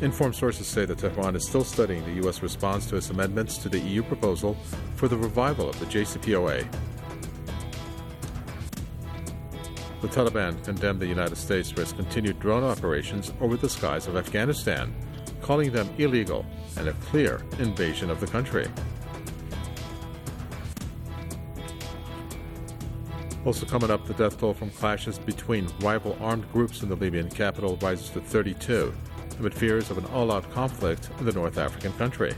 Informed sources say that Tehran is still studying the U.S. response to its amendments to the EU proposal for the revival of the JCPOA. The Taliban condemned the United States for its continued drone operations over the skies of Afghanistan, calling them illegal and a clear invasion of the country. Also coming up, the death toll from clashes between rival armed groups in the Libyan capital rises to 32, amid fears of an all-out conflict in the North African country.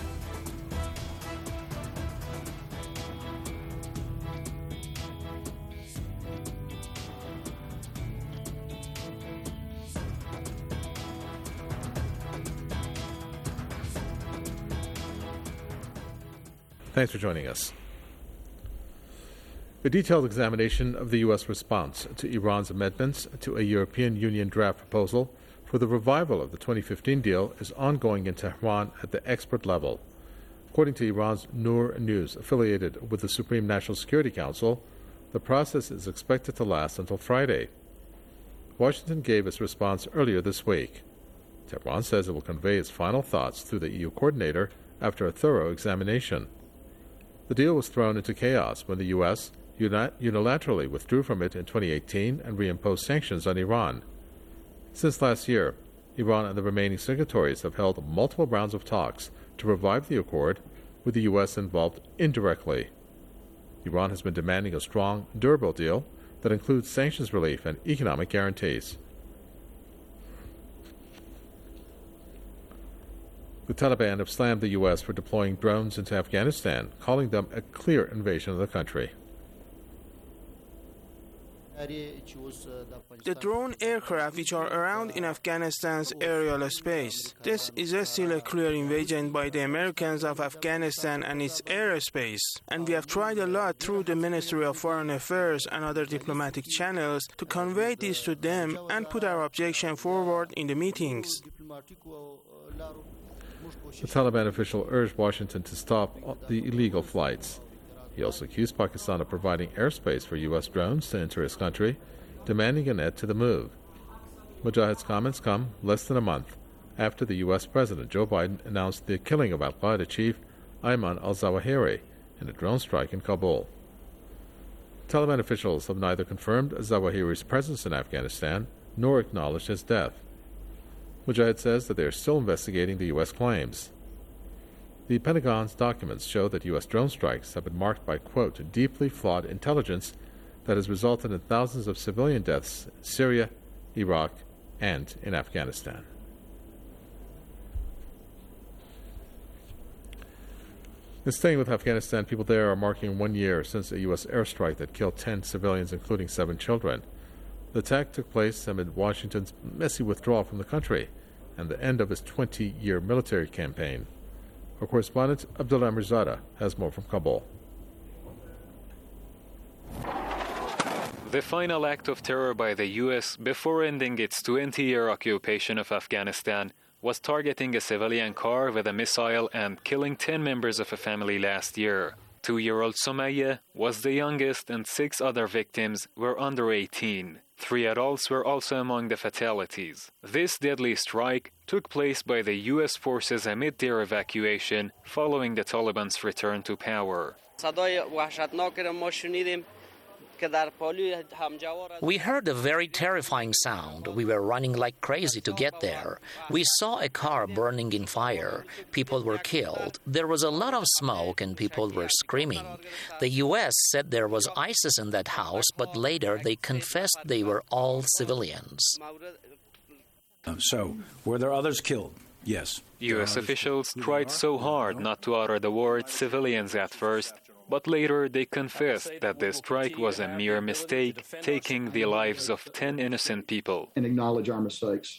Thanks for joining us. A detailed examination of the U.S. response to Iran's amendments to a European Union draft proposal for the revival of the 2015 deal is ongoing in Tehran at the expert level. According to Iran's Noor News, affiliated with the Supreme National Security Council, the process is expected to last until Friday. Washington gave its response earlier this week. Tehran says it will convey its final thoughts through the EU coordinator after a thorough examination. The deal was thrown into chaos when the U.S. unilaterally withdrew from it in 2018 and reimposed sanctions on Iran. Since last year, Iran and the remaining signatories have held multiple rounds of talks to revive the accord, with the U.S. involved indirectly. Iran has been demanding a strong, durable deal that includes sanctions relief and economic guarantees. The Taliban have slammed the U.S. for deploying drones into Afghanistan, calling them a clear invasion of the country. The drone aircraft which are around in Afghanistan's aerial space. This is still a clear invasion by the Americans of Afghanistan and its airspace. And we have tried a lot through the Ministry of Foreign Affairs and other diplomatic channels to convey this to them and put our objection forward in the meetings. The Taliban official urged Washington to stop the illegal flights. He also accused Pakistan of providing airspace for U.S. drones to enter his country, demanding an end to the move. Mujahid's comments come less than a month after the U.S. President Joe Biden announced the killing of al-Qaeda chief Ayman al-Zawahiri in a drone strike in Kabul. Taliban officials have neither confirmed Zawahiri's presence in Afghanistan nor acknowledged his death. Mujahid says that they are still investigating the U.S. claims. The Pentagon's documents show that U.S. drone strikes have been marked by, quote, deeply flawed intelligence that has resulted in thousands of civilian deaths in Syria, Iraq, and in Afghanistan. And staying with Afghanistan, people there are marking 1 year since a U.S. airstrike that killed 10 civilians, including 7 children. The attack took place amid Washington's messy withdrawal from the country and the end of its 20-year military campaign. Our correspondent Abdullah Mirzada has more from Kabul. The final act of terror by the U.S. before ending its 20-year occupation of Afghanistan was targeting a civilian car with a missile and killing 10 members of a family last year. 2-year-old Somalia was the youngest and 6 other victims were under 18. 3 adults were also among the fatalities. This deadly strike took place by the U.S. forces amid their evacuation following the Taliban's return to power. We heard a very terrifying sound. We were running like crazy to get there. We saw a car burning in fire. People were killed. There was a lot of smoke and people were screaming. The U.S. said there was ISIS in that house, but later they confessed they were all civilians. So, were there others killed? Yes. U.S. officials tried so hard not to utter the word civilians at first, but later they confessed that the strike was a mere mistake, taking the lives of 10 innocent people. And acknowledge our mistakes.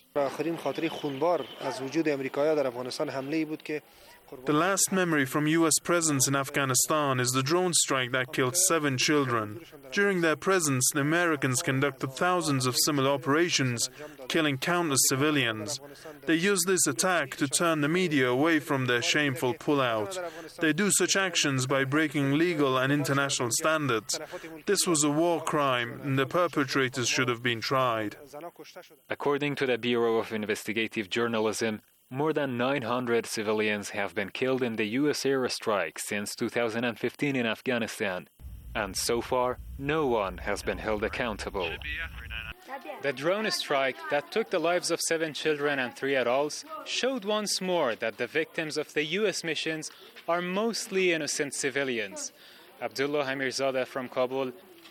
The last memory from U.S. presence in Afghanistan is the drone strike that killed 7 children. During their presence, the Americans conducted thousands of similar operations, killing countless civilians. They used this attack to turn the media away from their shameful pullout. They do such actions by breaking legal and international standards. This was a war crime, and the perpetrators should have been tried. According to the Bureau of Investigative Journalism, more than 900 civilians have been killed in the U.S. airstrike since 2015 in Afghanistan, and so far, no one has been held accountable. The drone strike that took the lives of 7 children and 3 adults showed once more that the victims of the U.S. missions are mostly innocent civilians. Abdullah Hamirzadeh from Kabul.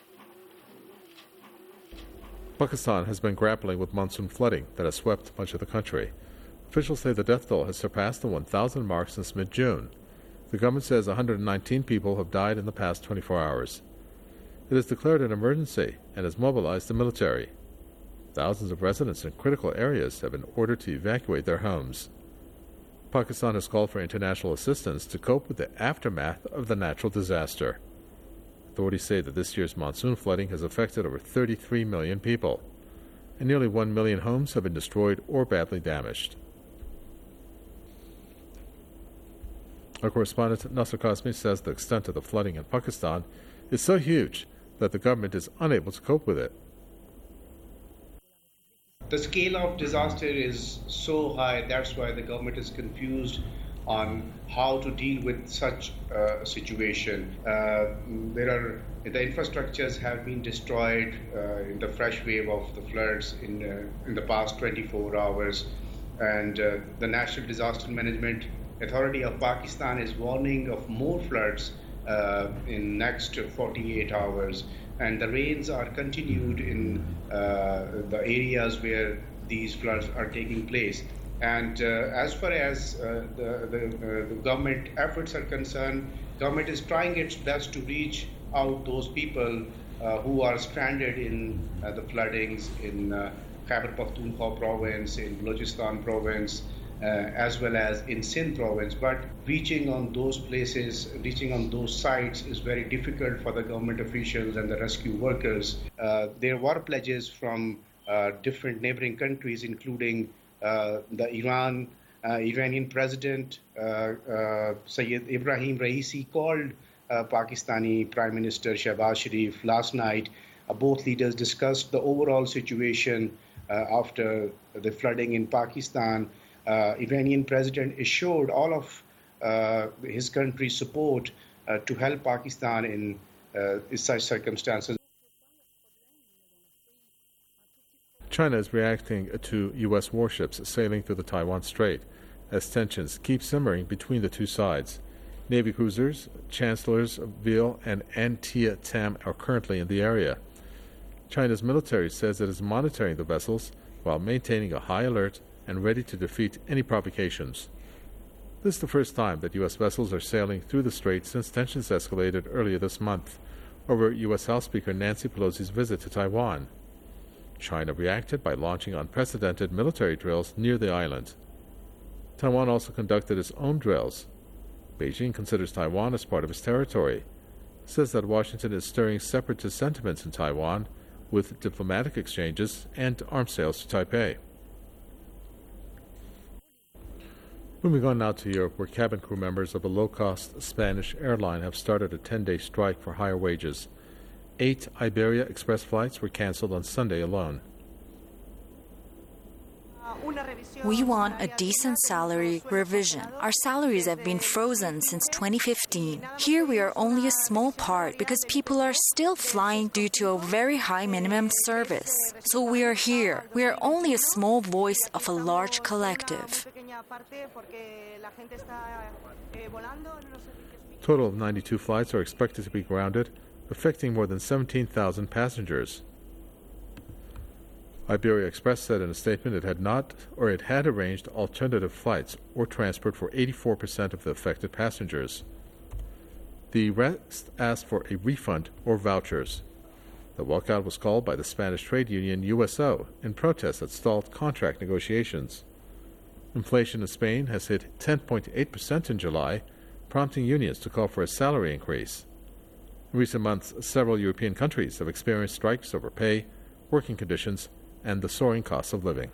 Pakistan has been grappling with monsoon flooding that has swept much of the country. Officials say the death toll has surpassed the 1,000 mark since mid-June. The government says 119 people have died in the past 24 hours. It has declared an emergency and has mobilized the military. Thousands of residents in critical areas have been ordered to evacuate their homes. Pakistan has called for international assistance to cope with the aftermath of the natural disaster. Authorities say that this year's monsoon flooding has affected over 33 million people, and nearly 1 million homes have been destroyed or badly damaged. Our correspondent Nasser Qasmi says the extent of the flooding in Pakistan is so huge that the government is unable to cope with it. The scale of disaster is so high, that's why the government is confused on how to deal with such a situation. The infrastructures have been destroyed in the fresh wave of the floods in the past 24 hours, and the National Disaster Management Authority of Pakistan is warning of more floods in next 48 hours. And the rains are continued in the areas where these floods are taking place. And as far as the government efforts are concerned, government is trying its best to reach out those people who are stranded in the floodings in Khyber Pakhtunkhwa province, in Balochistan province, as well as in Sindh province. But reaching on those places, reaching on those sites is very difficult for the government officials and the rescue workers. There were pledges from different neighboring countries, including the Iranian president, Sayyid Ibrahim Raisi, called Pakistani Prime Minister Shehbaz Sharif last night. Both leaders discussed the overall situation after the flooding in Pakistan. Iranian president assured all of his country's support to help Pakistan in such circumstances. China is reacting to U.S. warships sailing through the Taiwan Strait as tensions keep simmering between the two sides. Navy cruisers, Chancellors Veal and Antia Tam are currently in the area. China's military says it is monitoring the vessels while maintaining a high alert and ready to defeat any provocations. This is the first time that U.S. vessels are sailing through the strait since tensions escalated earlier this month over U.S. House Speaker Nancy Pelosi's visit to Taiwan. China reacted by launching unprecedented military drills near the island. Taiwan also conducted its own drills. Beijing considers Taiwan as part of its territory, says that Washington is stirring separatist sentiments in Taiwan with diplomatic exchanges and arms sales to Taipei. Moving on now to Europe, where cabin crew members of a low-cost Spanish airline have started a 10-day strike for higher wages. 8 Iberia Express flights were canceled on Sunday alone. We want a decent salary revision. Our salaries have been frozen since 2015. Here we are only a small part because people are still flying due to a very high minimum service. So we are here. We are only a small voice of a large collective. Total of 92 flights are expected to be grounded, affecting more than 17,000 passengers. Iberia Express said in a statement it had arranged alternative flights or transport for 84% of the affected passengers. The rest asked for a refund or vouchers. The walkout was called by the Spanish trade union USO in protest that stalled contract negotiations. Inflation in Spain has hit 10.8% in July, prompting unions to call for a salary increase. In recent months, several European countries have experienced strikes over pay, working conditions, and the soaring costs of living.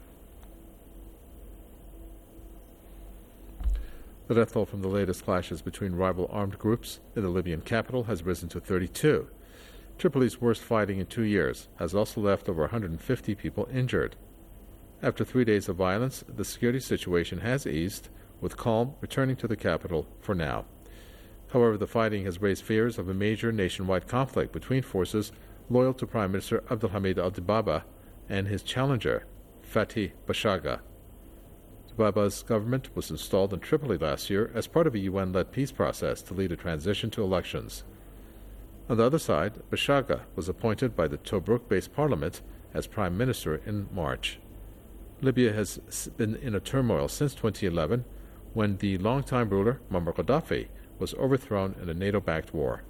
The death toll from the latest clashes between rival armed groups in the Libyan capital has risen to 32. Tripoli's worst fighting in 2 years has also left over 150 people injured. After 3 days of violence, the security situation has eased, with calm returning to the capital for now. However, the fighting has raised fears of a major nationwide conflict between forces loyal to Prime Minister Abdulhamid al-Dibaba and his challenger, Fathi Bashagha. Dibaba's government was installed in Tripoli last year as part of a UN-led peace process to lead a transition to elections. On the other side, Bashagha was appointed by the Tobruk-based parliament as Prime Minister in March. Libya has been in a turmoil since 2011, when the longtime ruler, Muammar Gaddafi, was overthrown in a NATO-backed war.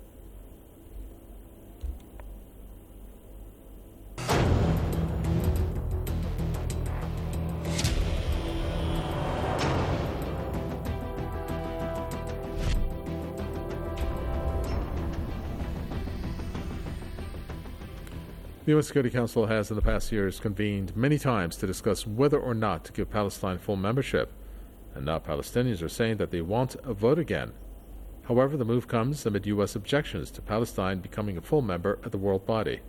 The UN Security Council has in the past years convened many times to discuss whether or not to give Palestine full membership, and now Palestinians are saying that they want a vote again. However, the move comes amid U.S. objections to Palestine becoming a full member of the world body.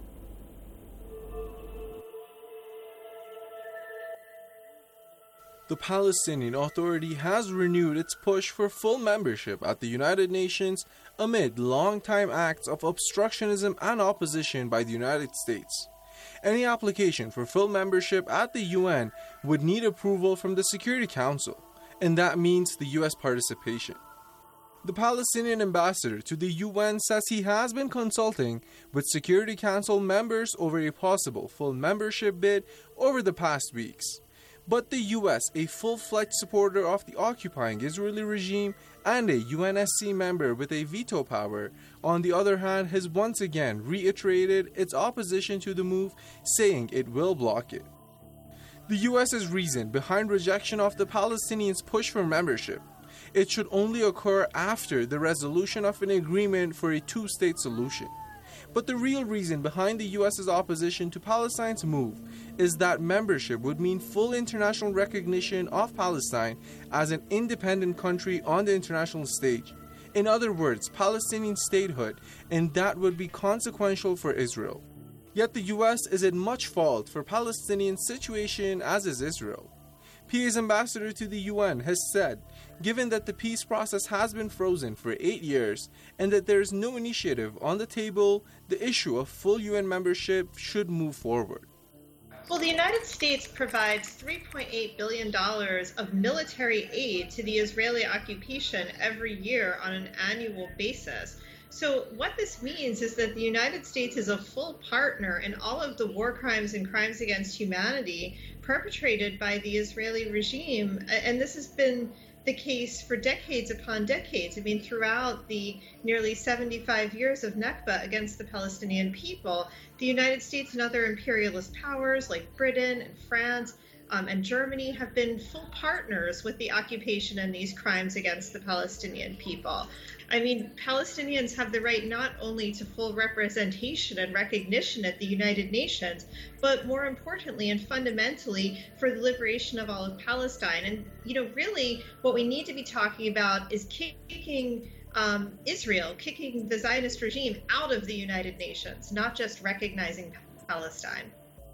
The Palestinian Authority has renewed its push for full membership at the United Nations amid long-time acts of obstructionism and opposition by the United States. Any application for full membership at the UN would need approval from the Security Council, and that means the US participation. The Palestinian ambassador to the UN says he has been consulting with Security Council members over a possible full membership bid over the past weeks. But the US, a full-fledged supporter of the occupying Israeli regime and a UNSC member with a veto power, on the other hand, has once again reiterated its opposition to the move, saying it will block it. The US's reason behind rejection of the Palestinians' push for membership: it should only occur after the resolution of an agreement for a two-state solution. But the real reason behind the US's opposition to Palestine's move is that membership would mean full international recognition of Palestine as an independent country on the international stage. In other words, Palestinian statehood, and that would be consequential for Israel. Yet the US is at much fault for Palestinian situation, as is Israel. PA's ambassador to the UN has said, given that the peace process has been frozen for 8 years and that there is no initiative on the table, the issue of full UN membership should move forward. Well, the United States provides $3.8 billion of military aid to the Israeli occupation every year on an annual basis. So what this means is that the United States is a full partner in all of the war crimes and crimes against humanity perpetrated by the Israeli regime. And this has been the case for decades upon decades. I mean, throughout the nearly 75 years of Nakba against the Palestinian people, the United States and other imperialist powers like Britain and France and Germany have been full partners with the occupation and these crimes against the Palestinian people. I mean, Palestinians have the right not only to full representation and recognition at the United Nations, but more importantly and fundamentally for the liberation of all of Palestine. And, you know, really what we need to be talking about is kicking Israel, kicking the Zionist regime out of the United Nations, not just recognizing Palestine.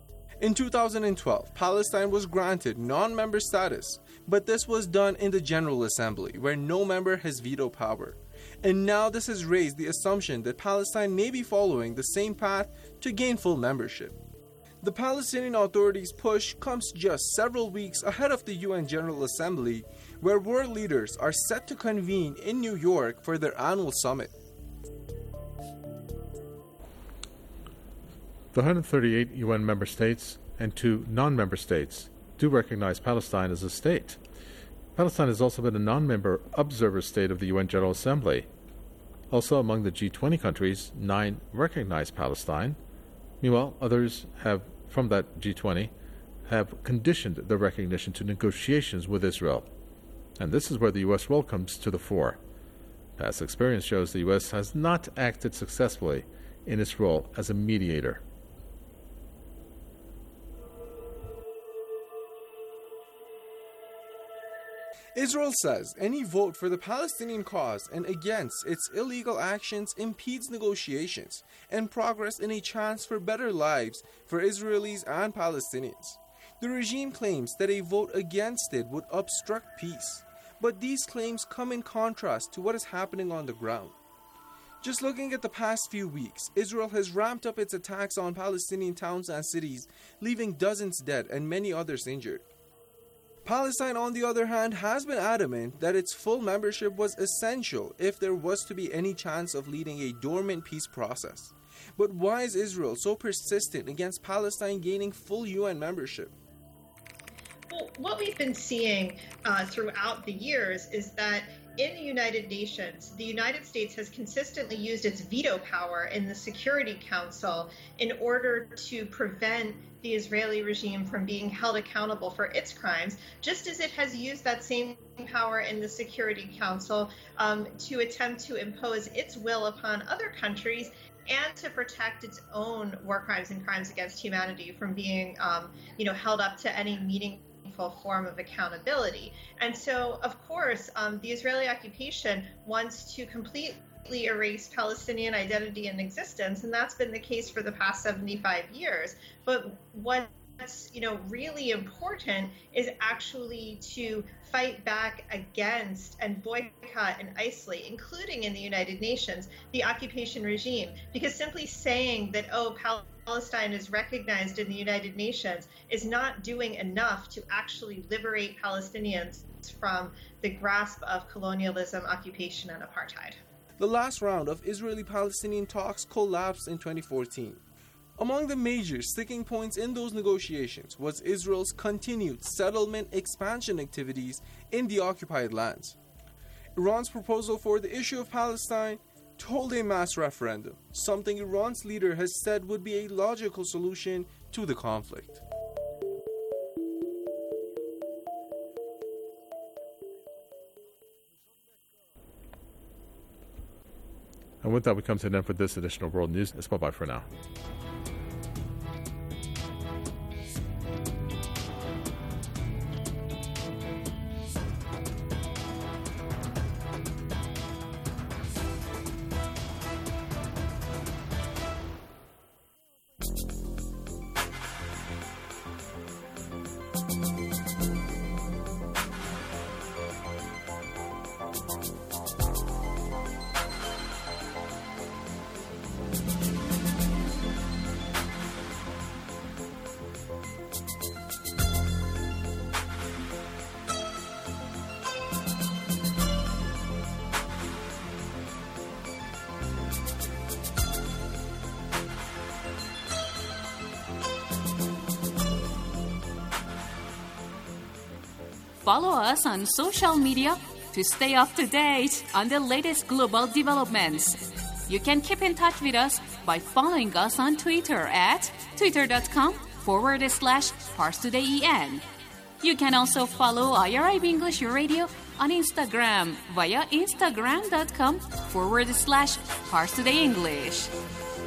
In 2012, Palestine was granted non-member status, but this was done in the General Assembly, where no member has veto power. And now this has raised the assumption that Palestine may be following the same path to gain full membership. The Palestinian Authority's push comes just several weeks ahead of the UN General Assembly, where world leaders are set to convene in New York for their annual summit. The 138 UN member states and 2 non-member states do recognize Palestine as a state. Palestine has also been a non-member observer state of the UN General Assembly. Also among the G20 countries, 9 recognize Palestine. Meanwhile, others from that G20 have conditioned their recognition to negotiations with Israel. And this is where the U.S. role comes to the fore. Past experience shows the U.S. has not acted successfully in its role as a mediator. Israel says any vote for the Palestinian cause and against its illegal actions impedes negotiations and progress in a chance for better lives for Israelis and Palestinians. The regime claims that a vote against it would obstruct peace, but these claims come in contrast to what is happening on the ground. Just looking at the past few weeks, Israel has ramped up its attacks on Palestinian towns and cities, leaving dozens dead and many others injured. Palestine, on the other hand, has been adamant that its full membership was essential if there was to be any chance of leading a dormant peace process. But why is Israel so persistent against Palestine gaining full UN membership? Well, what we've been seeing throughout the years is that in the United Nations, the United States has consistently used its veto power in the Security Council in order to prevent the Israeli regime from being held accountable for its crimes, just as it has used that same power in the Security Council to attempt to impose its will upon other countries and to protect its own war crimes and crimes against humanity from being, held up to any meaningful form of accountability. And so, of course, the Israeli occupation wants to completely erase Palestinian identity and existence, and that's been the case for the past 75 years. But what's really important is actually to fight back against and boycott and isolate, including in the United Nations, the occupation regime. Because simply saying that, Palestine is recognized in the United Nations is not doing enough to actually liberate Palestinians from the grasp of colonialism, occupation, and apartheid. The last round of Israeli-Palestinian talks collapsed in 2014. Among the major sticking points in those negotiations was Israel's continued settlement expansion activities in the occupied lands. Iran's proposal for the issue of Palestine to hold a mass referendum, something Iran's leader has said would be a logical solution to the conflict. And with that, we come to an end for this edition of World News. It's bye-bye for now. Follow us on social media to stay up to date on the latest global developments. You can keep in touch with us by following us on Twitter at twitter.com/ParsTodayEN. You can also follow IRIB English Radio on Instagram via instagram.com/ParsTodayEnglish.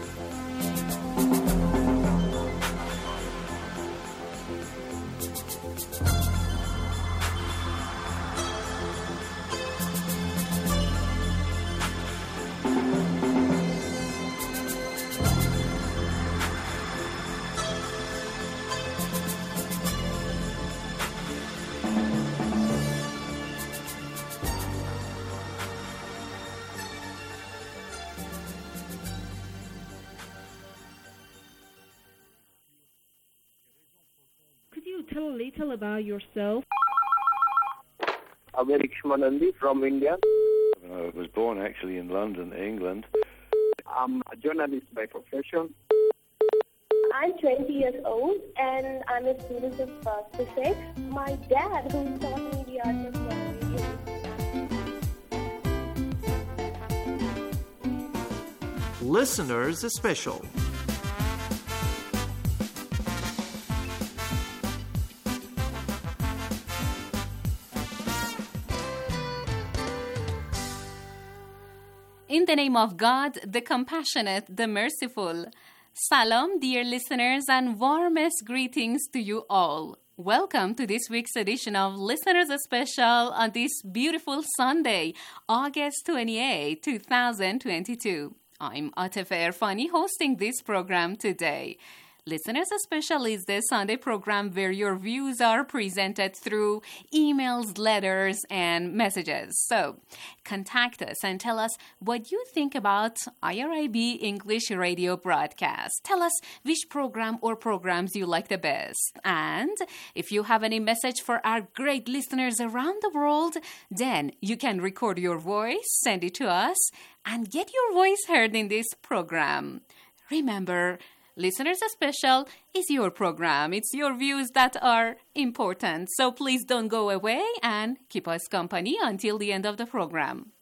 Tell a little about yourself. Averik Shmanandi from India. I was born actually in London, England. I'm a journalist by profession. I'm 20 years old and I'm a student of physics. My dad, who taught me the art of radio. Listeners Special. In the name of God, the compassionate, the merciful. Salam, dear listeners, and warmest greetings to you all. Welcome to this week's edition of Listeners Special on this beautiful Sunday, August 28, 2022. I'm Atefa Erfani hosting this program today. Listeners Special is the Sunday program where your views are presented through emails, letters, and messages. So, contact us and tell us what you think about IRIB English radio broadcast. Tell us which program or programs you like the best. And if you have any message for our great listeners around the world, then you can record your voice, send it to us, and get your voice heard in this program. Remember, Listeners Special is your program. It's your views that are important. So please don't go away and keep us company until the end of the program.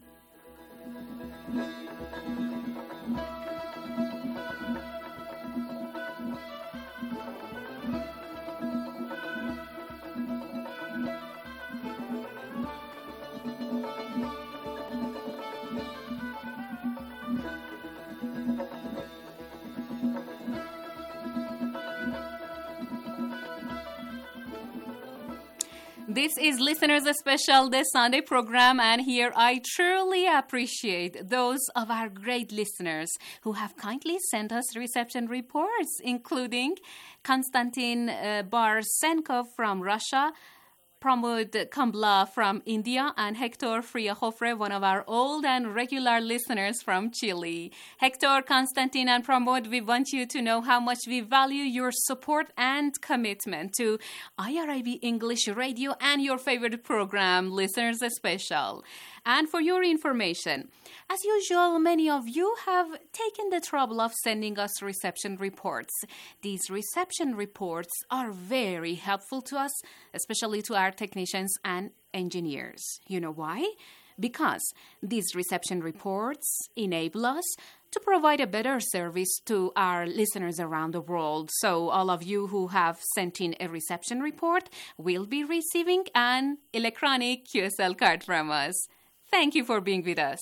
This is Listeners Special, the Sunday program, and here I truly appreciate those of our great listeners who have kindly sent us reception reports, including Konstantin Barsenkov from Russia, Pramod Kambla from India, and Hector Friahofre, one of our old and regular listeners from Chile. Hector, Konstantin, and Pramod, we want you to know how much we value your support and commitment to IRIB English Radio and your favorite program, Listeners Special. And for your information, as usual, many of you have taken the trouble of sending us reception reports. These reception reports are very helpful to us, especially to our technicians and engineers. You know why? Because these reception reports enable us to provide a better service to our listeners around the world. So all of you who have sent in a reception report will be receiving an electronic QSL card from us. Thank you for being with us.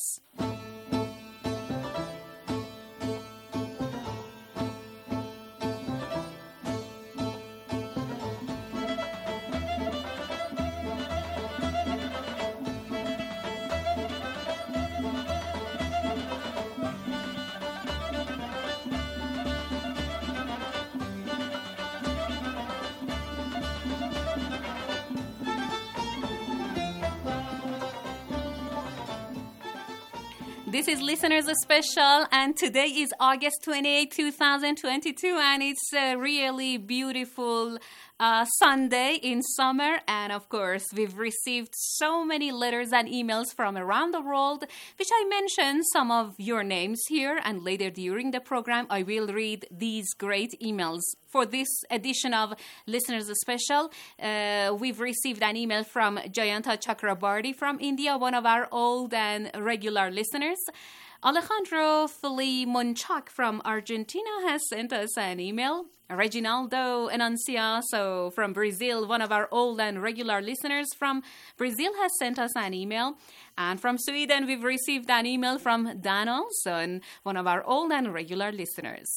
This is Listeners Special, and today is August 28, 2022, and it's a really beautiful Sunday in summer. And of course, we've received so many letters and emails from around the world, which I mentioned some of your names here, and later during the program, I will read these great emails. For this edition of Listeners Special, we've received an email from Jayanta Chakrabarty from India, one of our old and regular listeners. Alejandro Filimonchak from Argentina has sent us an email. Reginaldo Enunciaso from Brazil, one of our old and regular listeners from Brazil, has sent us an email. And from Sweden, we've received an email from Dan Olson, one of our old and regular listeners.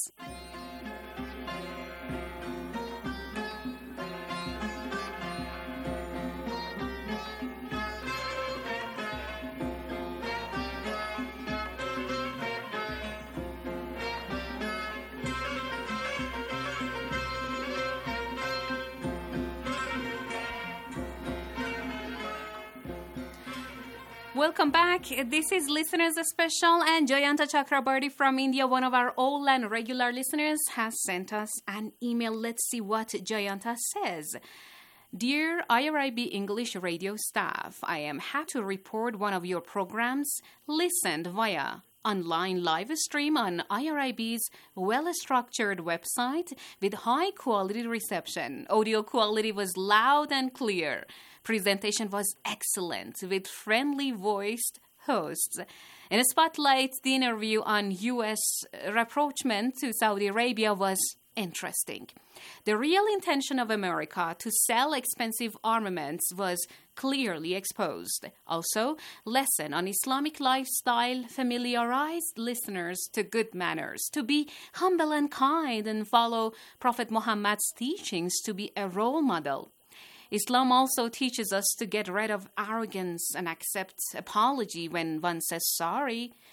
Welcome back. This is Listeners Special, and Jayanta Chakrabarty from India, one of our old and regular listeners, has sent us an email. Let's see what Jayanta says. Dear IRIB English radio staff, I am happy to report one of your programs listened via online live stream on IRIB's well-structured website with high-quality reception. Audio quality was loud and clear. Presentation was excellent with friendly voiced hosts. In a spotlight, the interview on U.S. rapprochement to Saudi Arabia was interesting. The real intention of America to sell expensive armaments was clearly exposed. Also, lesson on Islamic lifestyle familiarized listeners to good manners, to be humble and kind and follow Prophet Muhammad's teachings, to be a role model. Islam also teaches us to get rid of arrogance and accept apology when one says sorry.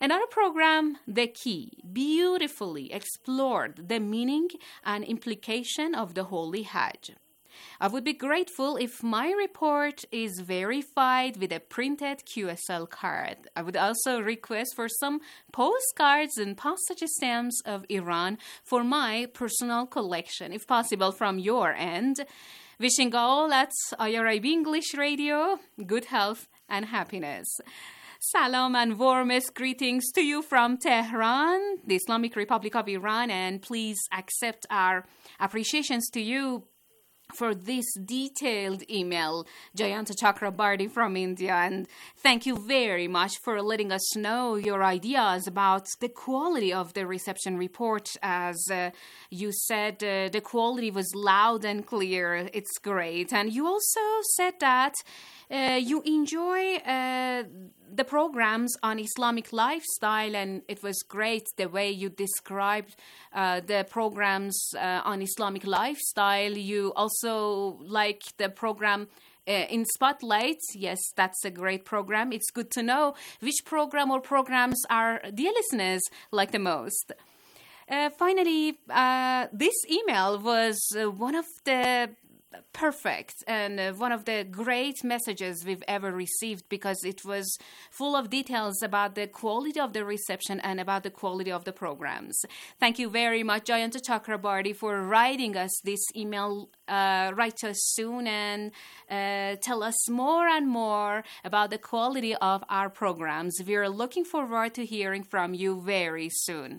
Another program, The Key, beautifully explored the meaning and implication of the Holy Hajj. I would be grateful if my report is verified with a printed QSL card. I would also request for some postcards and postage stamps of Iran for my personal collection, if possible from your end. Wishing all at IRIB English Radio good health and happiness. Salam and warmest greetings to you from Tehran, the Islamic Republic of Iran, and please accept our appreciations to you for this detailed email, Jayanta Chakrabarty from India. And thank you very much for letting us know your ideas about the quality of the reception report. As you said, the quality was loud and clear. It's great. And you also said that you enjoy the programs on Islamic lifestyle, and it was great the way you described the programs on Islamic lifestyle. You also like the program in Spotlight. Yes, that's a great program. It's good to know which program or programs our dear listeners like the most. Finally, this email was one of the perfect and one of the great messages we've ever received, because it was full of details about the quality of the reception and about the quality of the programs. Thank you very much, Jayanta Chakrabarty, for writing us this email. Write to us soon and tell us more and more about the quality of our programs. We're looking forward to hearing from you very soon.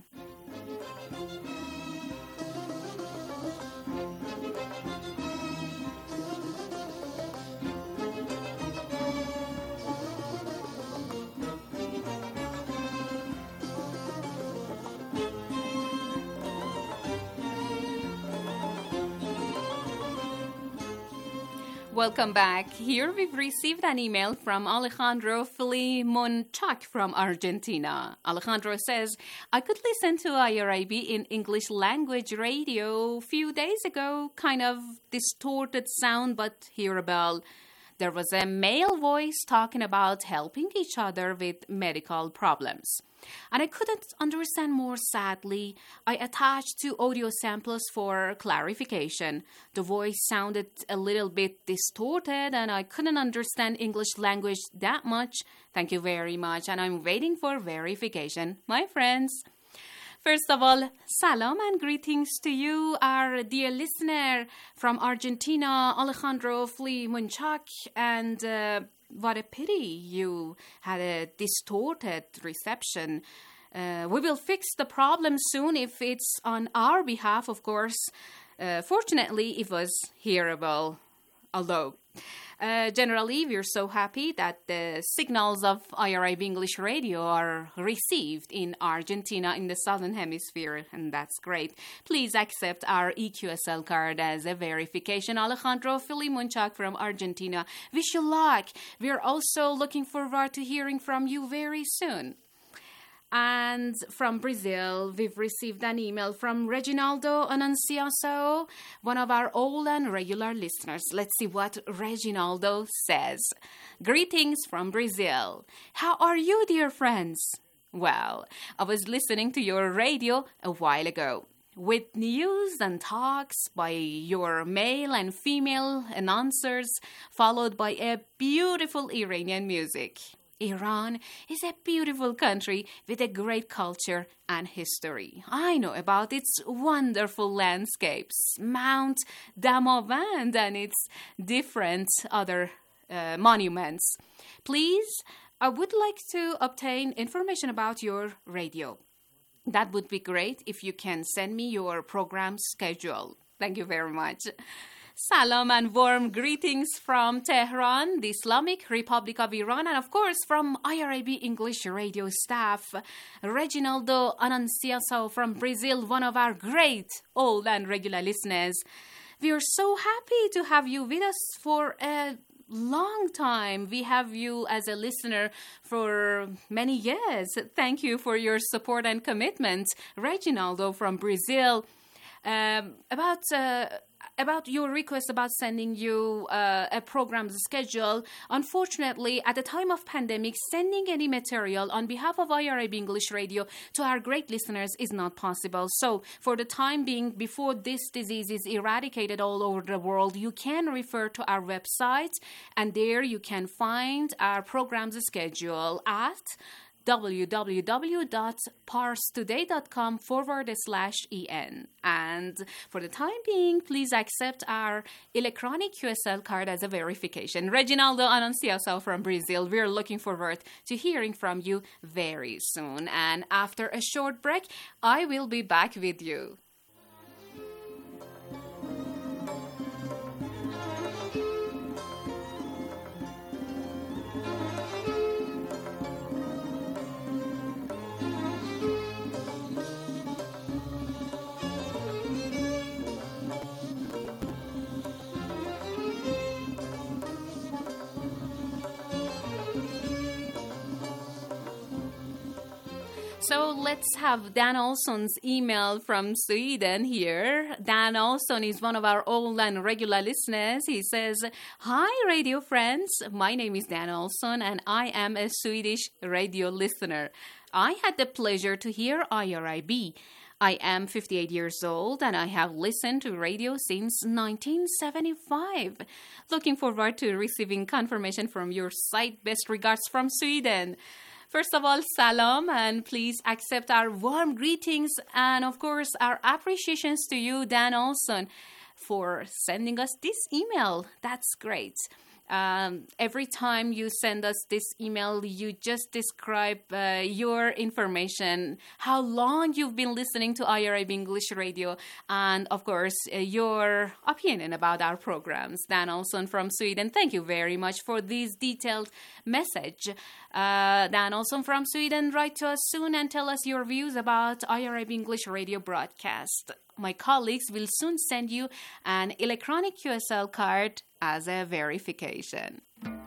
Welcome back. Here we've received an email from Alejandro Filimonchak from Argentina. Alejandro says, I could listen to IRIB in English language radio a few days ago, kind of distorted sound, but hearable. There was a male voice talking about helping each other with medical problems. And I couldn't understand more. Sadly, I attached 2 audio samples for clarification. The voice sounded a little bit distorted and I couldn't understand English language that much. Thank you very much, and I'm waiting for verification. My friends, first of all, salam and greetings to you, our dear listener from Argentina, Alejandro Filimonchak, and what a pity you had a distorted reception. We will fix the problem soon if it's on our behalf, of course. Fortunately, it was hearable, although generally we're so happy that the signals of IRIB English Radio are received in Argentina in the Southern Hemisphere, and that's great. Please accept our EQSL card as a verification. Alejandro Filimonchak from Argentina, wish you luck. We're also looking forward to hearing from you very soon. And from Brazil, we've received an email from Reginaldo Ananciaso, one of our old and regular listeners. Let's see what Reginaldo says. Greetings from Brazil. How are you, dear friends? Well, I was listening to your radio a while ago, with news and talks by your male and female announcers, followed by a beautiful Iranian music. Iran is a beautiful country with a great culture and history. I know about its wonderful landscapes, Mount Damavand and its different other monuments. Please, I would like to obtain information about your radio. That would be great if you can send me your program schedule. Thank you very much. Salam and warm greetings from Tehran, the Islamic Republic of Iran, and of course from IRIB English radio staff. Reginaldo Ananciaso from Brazil, one of our great old and regular listeners. We are so happy to have you with us for a long time. We have you as a listener for many years. Thank you for your support and commitment, Reginaldo from Brazil. about your request about sending you a program's schedule. Unfortunately, at the time of pandemic, sending any material on behalf of IRIB English Radio to our great listeners is not possible. So for the time being, before this disease is eradicated all over the world, you can refer to our website, and there you can find our program's schedule at www.parstoday.com/en. And for the time being, please accept our electronic QSL card as a verification. Reginaldo Ananciaso from Brazil, we're looking forward to hearing from you very soon. And after a short break, I will be back with you. So let's have Dan Olsson's email from Sweden here. Dan Olsson is one of our old and regular listeners. He says, "Hi, radio friends. My name is Dan Olsson, and I am a Swedish radio listener. I had the pleasure to hear IRIB. I am 58 years old, and I have listened to radio since 1975. Looking forward to receiving confirmation from your site. Best regards from Sweden." First of all, salam, and please accept our warm greetings and, of course, our appreciations to you, Dan Olsson, for sending us this email. That's great. Every time you send us this email, you just describe your information, how long you've been listening to IRIB English Radio, and, of course, your opinion about our programs. Dan Olsson from Sweden, thank you very much for this detailed message. Dan Olsson from Sweden, write to us soon and tell us your views about IRIB English Radio broadcast. My colleagues will soon send you an electronic QSL card as a verification.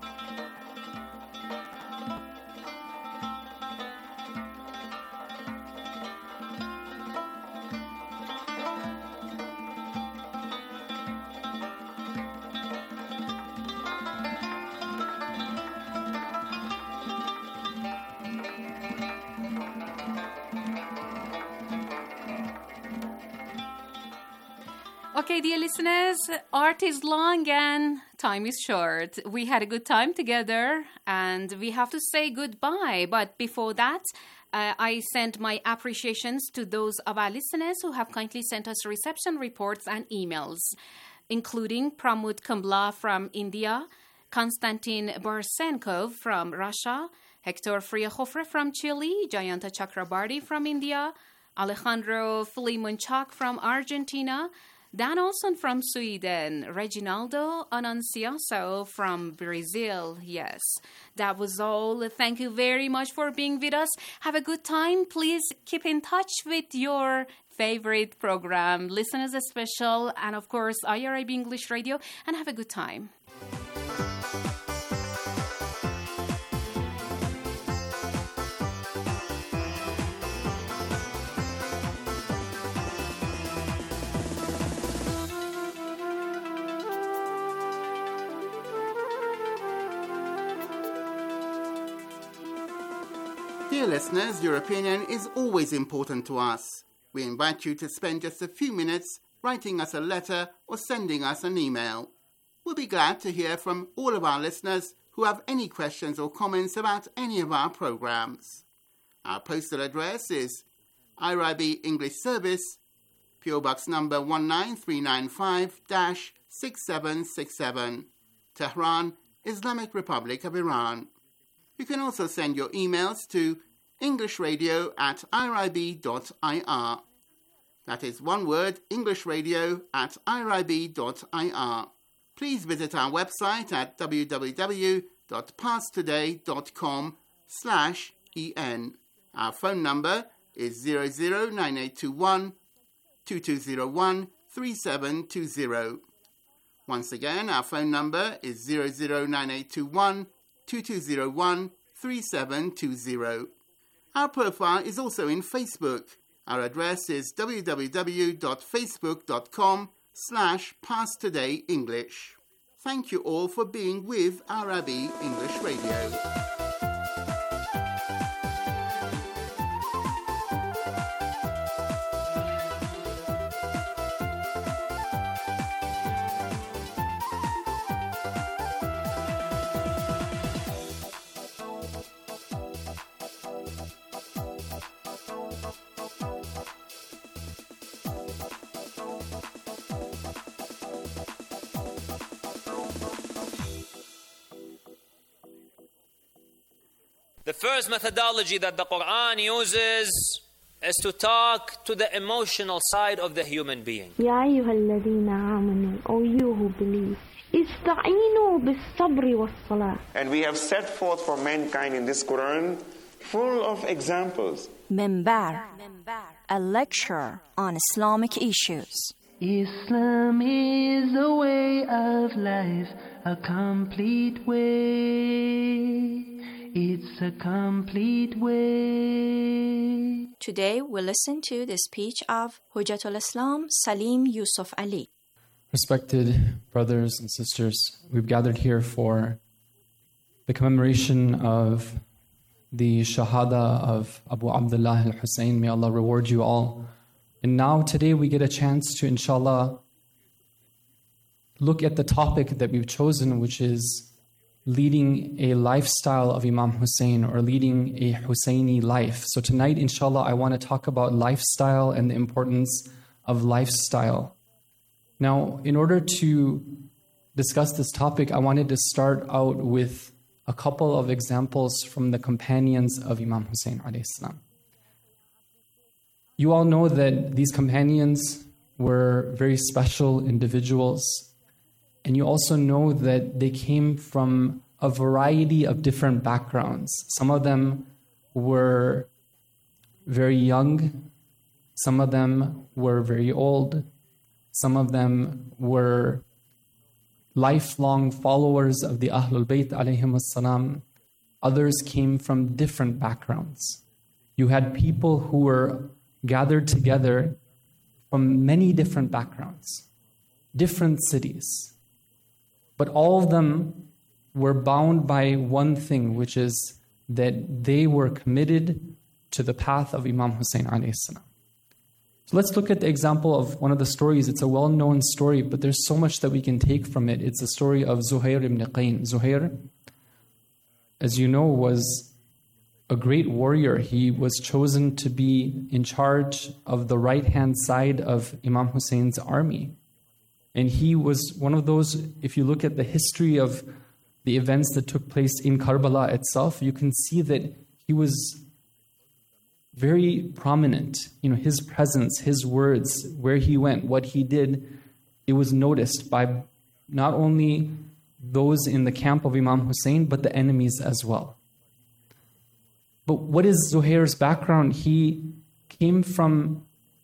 Okay, dear listeners, art is long and time is short. We had a good time together and we have to say goodbye. But before that, I send my appreciations to those of our listeners who have kindly sent us reception reports and emails, including Pramod Kumbla from India, Konstantin Borsenkov from Russia, Hector Friahofre from Chile, Jayanta Chakrabarty from India, Alejandro Filimonchak from Argentina, Dan Olsson from Sweden, Reginaldo Ananciaso from Brazil. Yes, that was all. Thank you very much for being with us. Have a good time. Please keep in touch with your favorite program, Listeners Special, and of course, IRIB English Radio, and have a good time. Dear listeners, your opinion is always important to us. We invite you to spend just a few minutes writing us a letter or sending us an email. We'll be glad to hear from all of our listeners who have any questions or comments about any of our programs. Our postal address is IRIB English Service, PO Box number 19395-6767, Tehran, Islamic Republic of Iran. You can also send your emails to englishradio@irib.ir. That is one word, englishradio@irib.ir. Please visit our website at www.parstoday.com/en. Our phone number is 009821 2201 3720. Once again, our phone number is 009821 2201 3720. Our profile is also in Facebook. Our address is www.facebook.com/ www.arabic.com/PassTodayEnglish. Thank you all for being with Arabi English Radio. The first methodology that the Quran uses is to talk to the emotional side of the human being. يا أيها الذين آمنوا, O you who believe, استعينوا بالصبر والصلاة. And we have set forth for mankind in this Quran full of examples. Minbar, a lecture on Islamic issues. Islam is a way of life, a complete way. It's a complete way. Today we listen to the speech of Hujjatul Islam Salim Yusuf Ali. Respected brothers and sisters, we've gathered here for the commemoration of the Shahada of Abu Abdullah al-Hussein. May Allah reward you all. And now today we get a chance to, inshallah, look at the topic that we've chosen, which is leading a lifestyle of Imam Hussein, or leading a Husseini life. So tonight, inshallah, I want to talk about lifestyle and the importance of lifestyle. Now, in order to discuss this topic, I wanted to start out with a couple of examples from the companions of Imam Hussein alayhi salam. You all know that these companions were very special individuals. And you also know that they came from a variety of different backgrounds. Some of them were very young. Some of them were very old. Some of them were lifelong followers of the Ahlul Bayt alayhim salam. Others came from different backgrounds. You had people who were gathered together from many different backgrounds, different cities. But all of them were bound by one thing, which is that they were committed to the path of Imam Hussein alayhi salam. So let's look at the example of one of the stories. It's a well-known story, but there's so much that we can take from it. It's the story of Zuhair ibn Qayn. Zuhair, as you know, was a great warrior. He was chosen to be in charge of the right-hand side of Imam Hussein's army. And he was one of those, if you look at the history of the events that took place in Karbala itself, you can see that he was very prominent. You know, his presence, his words, where he went, what he did, it was noticed by not only those in the camp of Imam Hussein, but the enemies as well. But what is Zuhair's background? He came from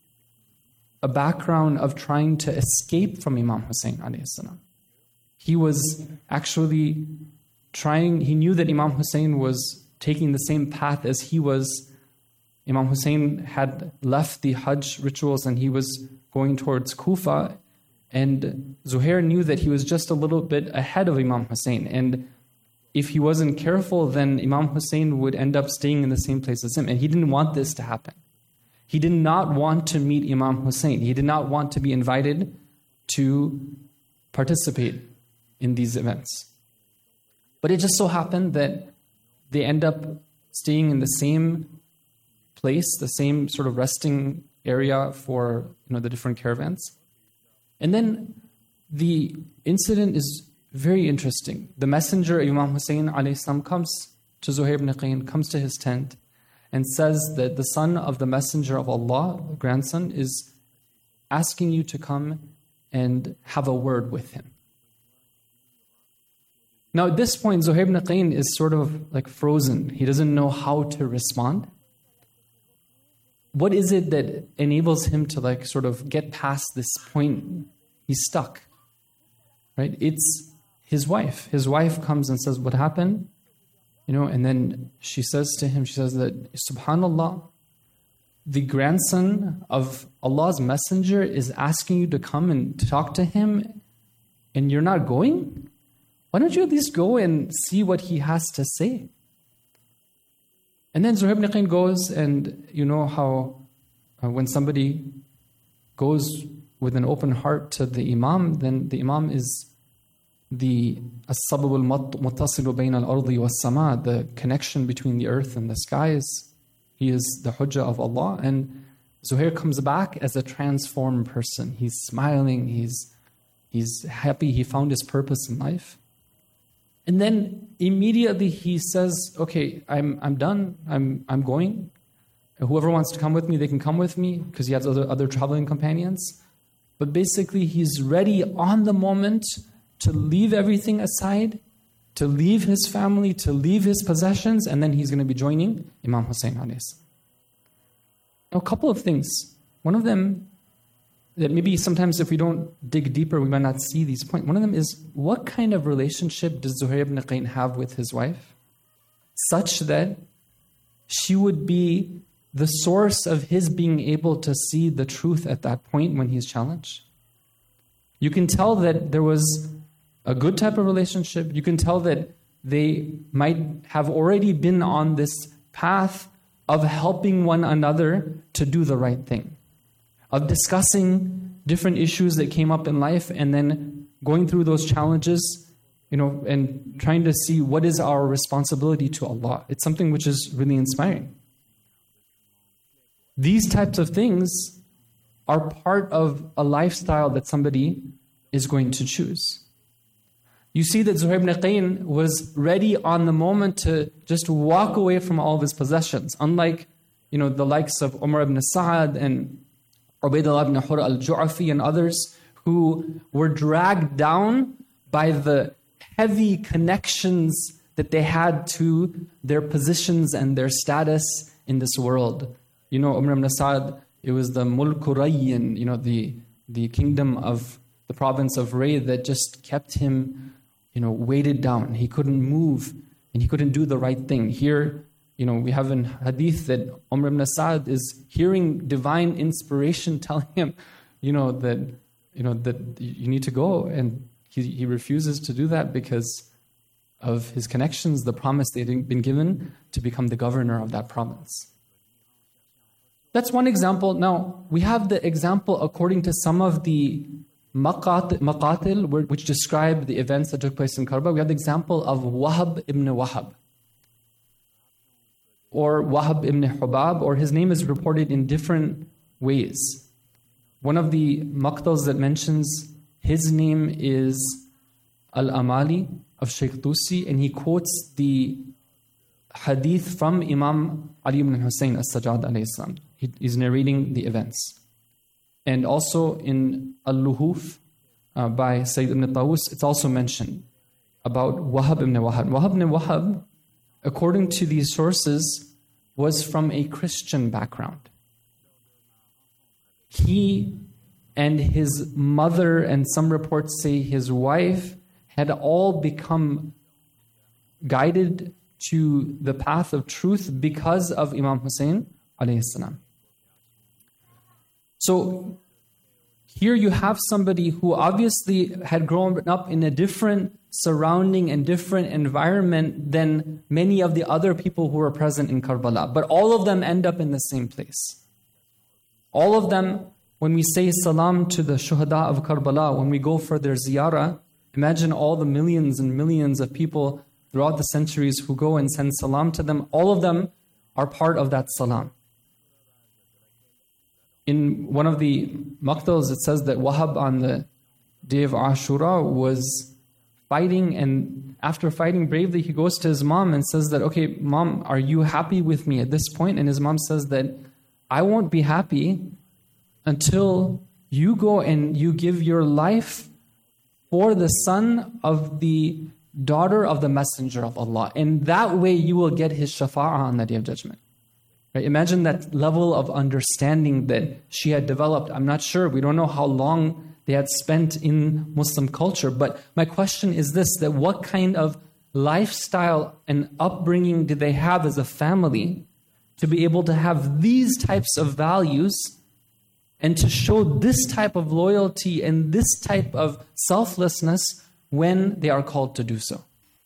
a background of trying to escape from Imam Hussein alayhi salam. He was actually trying, he knew that Imam Hussein was taking the same path as he was. Imam Hussein had left the Hajj rituals and he was going towards Kufa, and Zuhair knew that he was just a little bit ahead of Imam Hussein, and if he wasn't careful, then Imam Hussein would end up staying in the same place as him, and he didn't want this to happen. He did not want to meet Imam Hussein. He did not want to be invited to participate in these events. But it just so happened that they end up staying in the same place, the same sort of resting area for the different caravans. And then the incident is very interesting. The messenger Imam Hussein alayhi salam comes to Zuhair ibn Qayn, comes to his tent, and says that the son of the messenger of Allah, grandson, is asking you to come and have a word with him. Now at this point, Zuhair ibn Qayn is sort of like frozen. He doesn't know how to respond. What is it that enables him to sort of get past this point? He's stuck, right? It's his wife. His wife comes and says, what happened? And then she says to him, she says that, Subhanallah, the grandson of Allah's messenger is asking you to come and talk to him and you're not going? Why don't you at least go and see what he has to say? And then Zuhair ibn Qayn goes, and you know how when somebody goes with an open heart to the Imam, then the Imam is the as-sabab al-muttasilu bayna al-ardi was-sama, the connection between the earth and the skies. He is the hujjah of Allah. And Zuhair comes back as a transformed person. He's smiling, he's happy, he found his purpose in life. And then immediately he says, okay, I'm done, I'm going. Whoever wants to come with me, they can come with me, because he has other traveling companions. But basically he's ready on the moment to leave everything aside, to leave his family, to leave his possessions, and then he's going to be joining Imam Hussein alayhi salam. Now, a couple of things. One of them, that maybe sometimes if we don't dig deeper, we might not see these points. One of them is, what kind of relationship does Zuhair ibn Qayn have with his wife, such that she would be the source of his being able to see the truth at that point when he's challenged? You can tell that there was a good type of relationship. You can tell that they might have already been on this path of helping one another to do the right thing, of discussing different issues that came up in life and then going through those challenges, and trying to see what is our responsibility to Allah. It's something which is really inspiring. These types of things are part of a lifestyle that somebody is going to choose. You see that Zuhair ibn Qayn was ready on the moment to just walk away from all of his possessions. Unlike, the likes of Umar ibn Sa'ad and Ubaydullah ibn Hur al-Ju'afi and others who were dragged down by the heavy connections that they had to their positions and their status in this world. Umar ibn Sa'ad, it was the Mulku Rayyin, the kingdom of the province of Ray that just kept him weighted down. He couldn't move and he couldn't do the right thing. Here, we have in hadith that Umar ibn Sa'ad is hearing divine inspiration telling him, that you need to go. And he refuses to do that because of his connections, the promise they had been given to become the governor of that province. That's one example. Now, we have the example according to some of the maqatil, which describe the events that took place in Karbala. We have the example of Wahab ibn Wahab, or Wahab ibn Hubab, or his name is reported in different ways. One of the maqtals that mentions his name is Al-Amali of Shaykh Tusi, and he quotes the hadith from Imam Ali ibn Hussein as-Sajjad alayhi salam. He's narrating the events. And also in Al-Luhuf by Sayyid ibn Tawus, it's also mentioned about Wahab ibn Wahab. Wahab ibn Wahab, according to these sources, was from a Christian background. He and his mother, and some reports say his wife, had all become guided to the path of truth because of Imam Hussein alayhi salam. So here you have somebody who obviously had grown up in a different surrounding and different environment than many of the other people who were present in Karbala. But all of them end up in the same place. All of them, when we say salam to the shuhada of Karbala, when we go for their ziyarah, imagine all the millions and millions of people throughout the centuries who go and send salam to them. All of them are part of that salam. In one of the maqtals, it says that Wahab on the day of Ashura was fighting, and after fighting bravely, he goes to his mom and says that, okay, mom, are you happy with me at this point? And his mom says that, I won't be happy until you go and you give your life for the son of the daughter of the messenger of Allah. And that way you will get his shafa'ah on the day of judgment. Right? Imagine that level of understanding that she had developed. I'm not sure. We don't know how long they had spent in Muslim culture. But my question is this, that what kind of lifestyle and upbringing did they have as a family to be able to have these types of values and to show this type of loyalty and this type of selflessness when they are called to do so.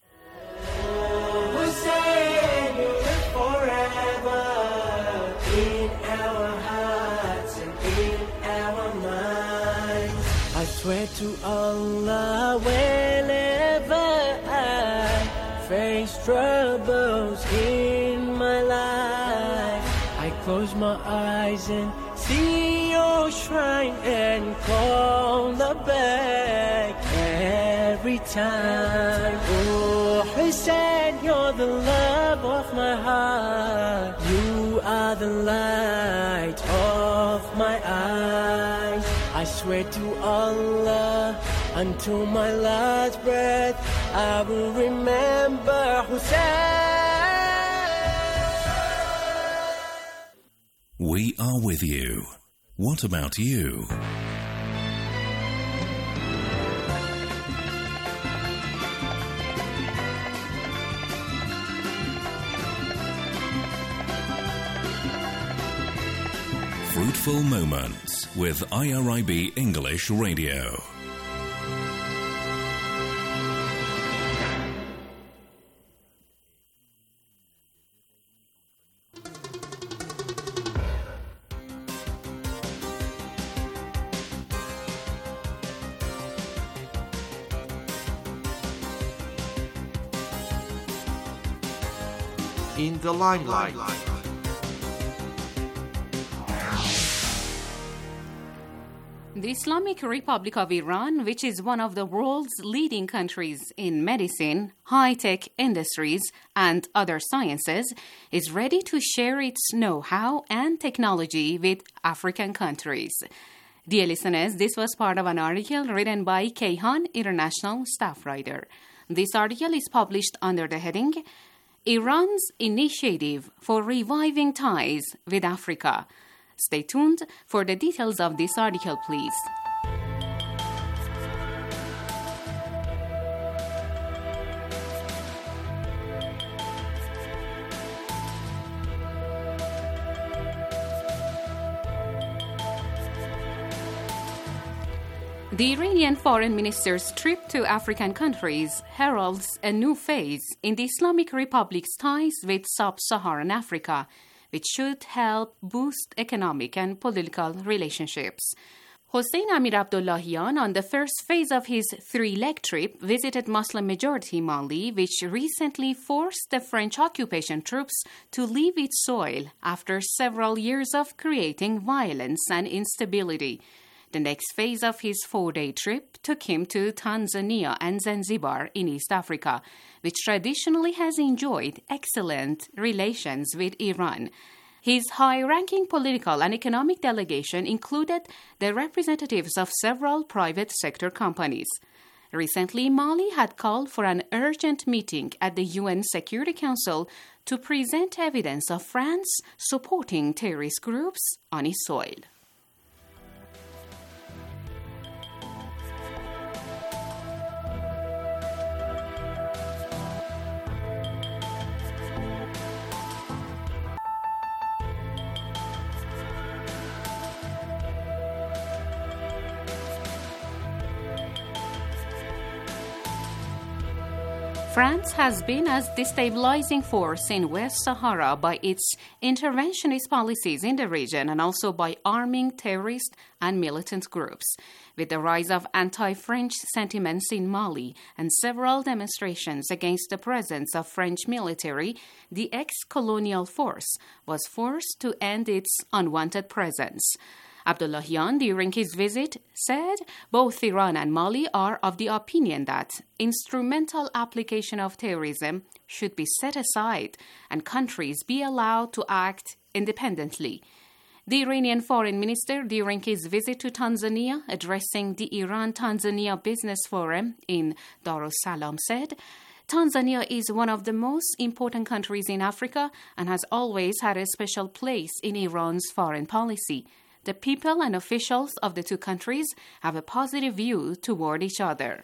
I swear to Allah, whenever I face troubles in my life, I close my eyes and see your shrine and call the back every time. Oh, Hussein, you're the love of my heart. You are the light of my eyes. I swear to Allah, until my last breath, I will remember Hussein. We are with you. What about you? Fruitful Moments with IRIB English Radio. In the limelight. The Islamic Republic of Iran, which is one of the world's leading countries in medicine, high-tech industries, and other sciences, is ready to share its know-how and technology with African countries. Dear listeners, this was part of an article written by Kayhan, international staff writer. This article is published under the heading, Iran's Initiative for Reviving Ties with Africa. Stay tuned for the details of this article, please. The Iranian foreign minister's trip to African countries heralds a new phase in the Islamic Republic's ties with sub-Saharan Africa, which should help boost economic and political relationships. Hossein Amir Abdullahian, on the first phase of his three-leg trip, visited Muslim-majority Mali, which recently forced the French occupation troops to leave its soil after several years of creating violence and instability. The next phase of his 4-day trip took him to Tanzania and Zanzibar in East Africa, which traditionally has enjoyed excellent relations with Iran. His high-ranking political and economic delegation included the representatives of several private sector companies. Recently, Mali had called for an urgent meeting at the UN Security Council to present evidence of France supporting terrorist groups on its soil. France has been a destabilizing force in West Sahara by its interventionist policies in the region and also by arming terrorist and militant groups. With the rise of anti-French sentiments in Mali and several demonstrations against the presence of French military, the ex-colonial force was forced to end its unwanted presence. Abdullahian, during his visit, said both Iran and Mali are of the opinion that instrumental application of terrorism should be set aside and countries be allowed to act independently. The Iranian foreign minister, during his visit to Tanzania, addressing the Iran-Tanzania Business Forum in Dar es Salaam, said, Tanzania is one of the most important countries in Africa and has always had a special place in Iran's foreign policy. The people and officials of the two countries have a positive view toward each other.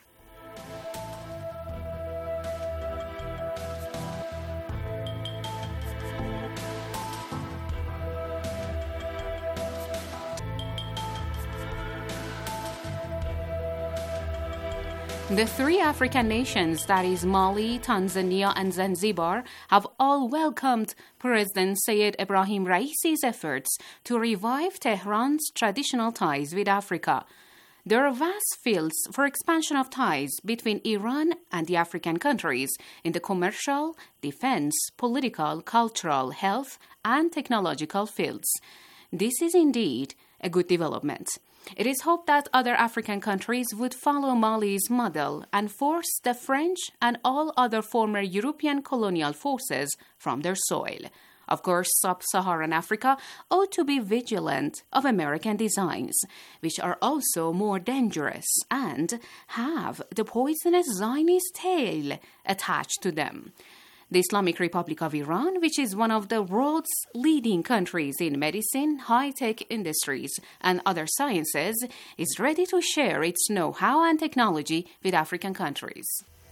The three African nations, that is Mali, Tanzania, and Zanzibar, have all welcomed President Sayed Ibrahim Raisi's efforts to revive Tehran's traditional ties with Africa. There are vast fields for expansion of ties between Iran and the African countries in the commercial, defense, political, cultural, health, and technological fields. This is indeed a good development. It is hoped that other African countries would follow Mali's model and force the French and all other former European colonial forces from their soil. Of course, sub-Saharan Africa ought to be vigilant of American designs, which are also more dangerous and have the poisonous Zionist tail attached to them. The Islamic Republic of Iran, which is one of the world's leading countries in medicine, high-tech industries, and other sciences, is ready to share its know-how and technology with African countries.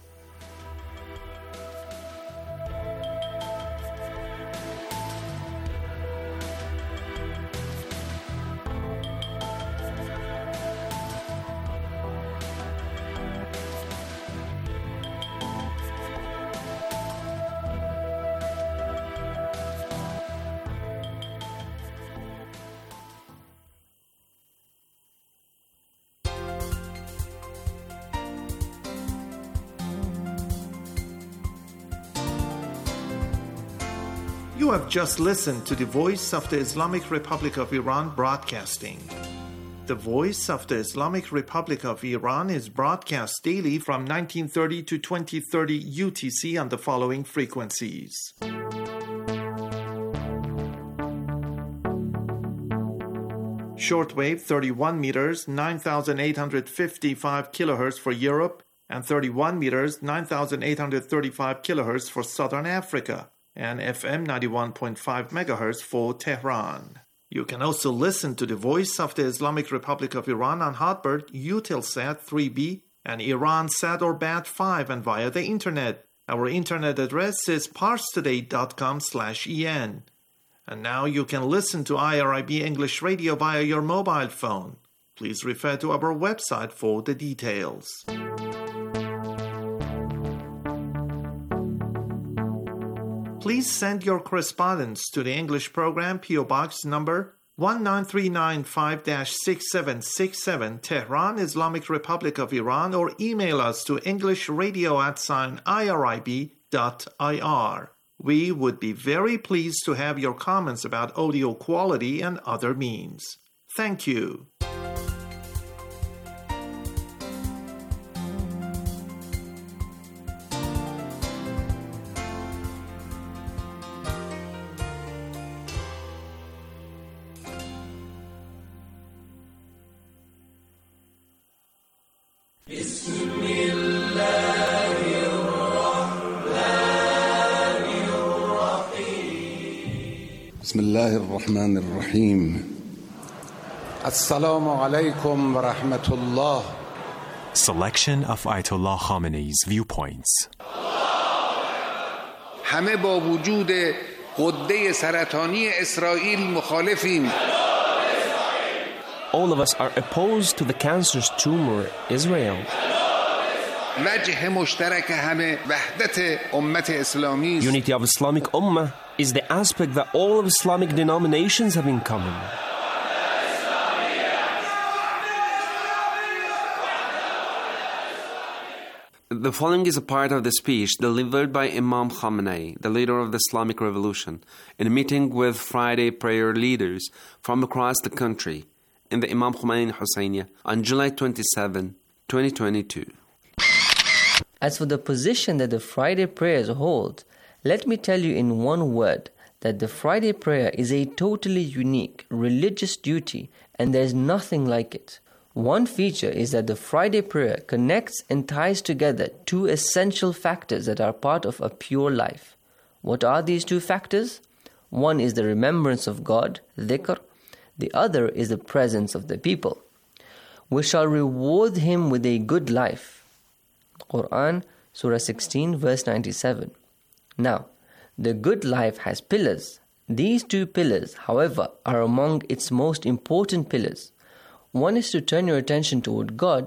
You have just listened to the Voice of the Islamic Republic of Iran broadcasting. The Voice of the Islamic Republic of Iran is broadcast daily from 1930 to 2030 UTC on the following frequencies. Shortwave 31 meters, 9,855 kilohertz for Europe, and 31 meters, 9,835 kilohertz for Southern Africa, and FM 91.5 megahertz for Tehran. You can also listen to the Voice of the Islamic Republic of Iran on Hotbird, Eutelsat 3B, and Iransat or Bat5, and via the Internet. Our Internet address is parstoday.com/en. And now you can listen to IRIB English Radio via your mobile phone. Please refer to our website for the details. Please send your correspondence to the English program, P.O. Box number 19395-6767, Tehran, Islamic Republic of Iran, or email us to englishradio@irib.ir. We would be very pleased to have your comments about audio quality and other means. Thank you. بسم الله الرحمن الرحيم السلام عليكم ورحمة الله. Selection of Ayatollah Khamenei's viewpoints. همه با وجود غده سرطانی اسرائیل مخالفیم. All of us are opposed to the cancerous tumor, Israel. وجه مشترک همه وحدت امت اسلامی. Unity of Islamic Ummah is the aspect that all of Islamic denominations have in common. The following is a part of the speech delivered by Imam Khamenei, the leader of the Islamic Revolution, in a meeting with Friday prayer leaders from across the country in the Imam Khomeini Husseiniya on July 27, 2022. As for the position that the Friday prayers hold, let me tell you in one word that the Friday prayer is a totally unique religious duty and there is nothing like it. One feature is that the Friday prayer connects and ties together two essential factors that are part of a pure life. What are these two factors? One is the remembrance of God, dhikr. The other is the presence of the people. We shall reward him with a good life. Quran, Surah 16, verse 97. Now, the good life has pillars. These two pillars, however, are among its most important pillars. One is to turn your attention toward God,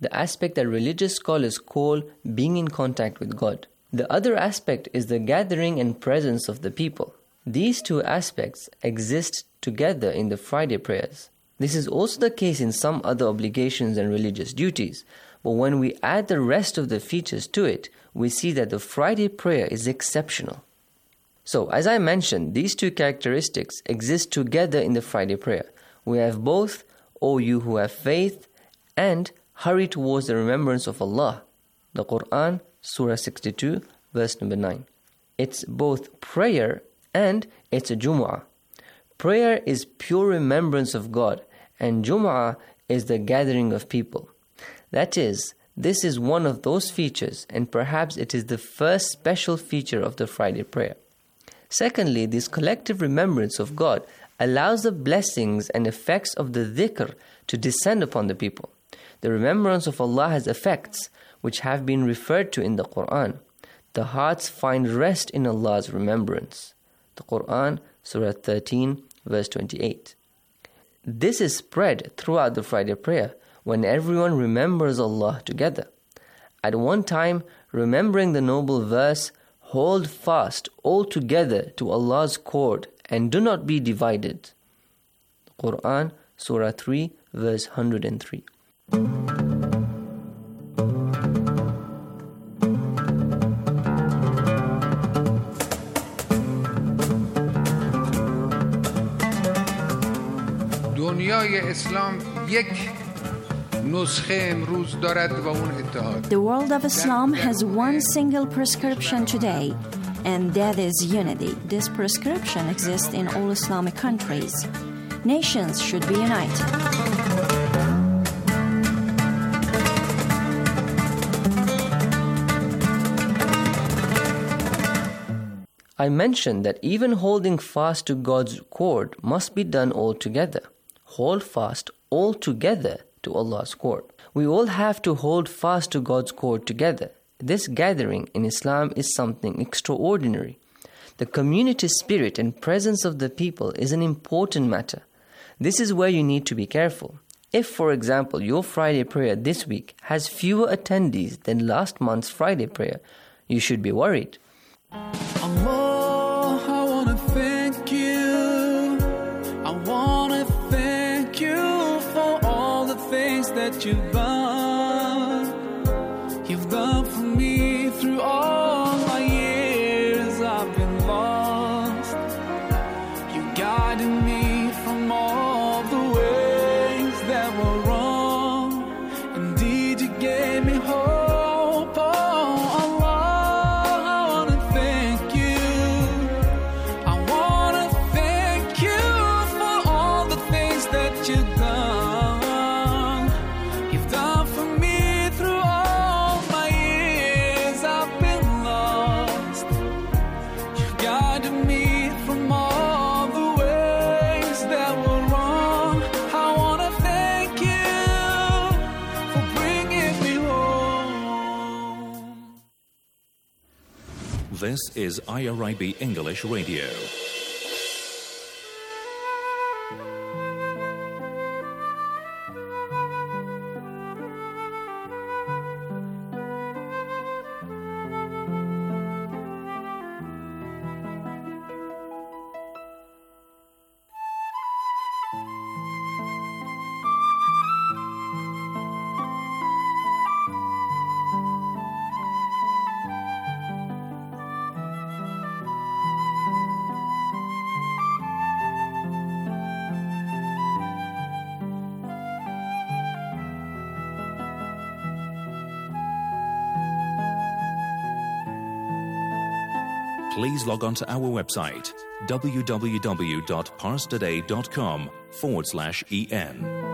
the aspect that religious scholars call being in contact with God. The other aspect is the gathering and presence of the people. These two aspects exist together in the Friday prayers. This is also the case in some other obligations and religious duties, but when we add the rest of the features to it, we see that the Friday prayer is exceptional. So, as I mentioned, these two characteristics exist together in the Friday prayer. We have both, O you who have faith, and hurry towards the remembrance of Allah. The Quran, Surah 62, verse number 9. It's both prayer and it's a Jumu'ah. Prayer is pure remembrance of God, and Jumu'ah is the gathering of people. That is, this is one of those features, and perhaps it is the first special feature of the Friday prayer. Secondly, this collective remembrance of God allows the blessings and effects of the dhikr to descend upon the people. The remembrance of Allah has effects which have been referred to in the Quran. The hearts find rest in Allah's remembrance. The Quran, Surah 13, verse 28. This is spread throughout the Friday prayer when everyone remembers Allah together. At one time, remembering the noble verse, hold fast all together to Allah's cord and do not be divided. The Quran, Surah 3, verse 103. دنیای اسلام یک نسخه امروز دارد و اون اتحاد. The world of Islam has one single prescription today, and that is unity. This prescription exists in all Islamic countries. Nations should be united. I mentioned that even holding fast to God's cord must be done all together. Hold fast all together to Allah's cord. We all have to hold fast to God's cord together. This gathering in Islam is something extraordinary. The community spirit and presence of the people is an important matter. This is where you need to be careful. If, for example, your Friday prayer this week has fewer attendees than last month's Friday prayer, you should be worried. Allah, I want to thank you. I want to thank you for all the things that you've done. You've done for me through all my years I've been lost. You guided me from all the ways that were wrong. Indeed, you gave me hope. This is IRIB English Radio. Please log on to our website, www.parstoday.com/EN.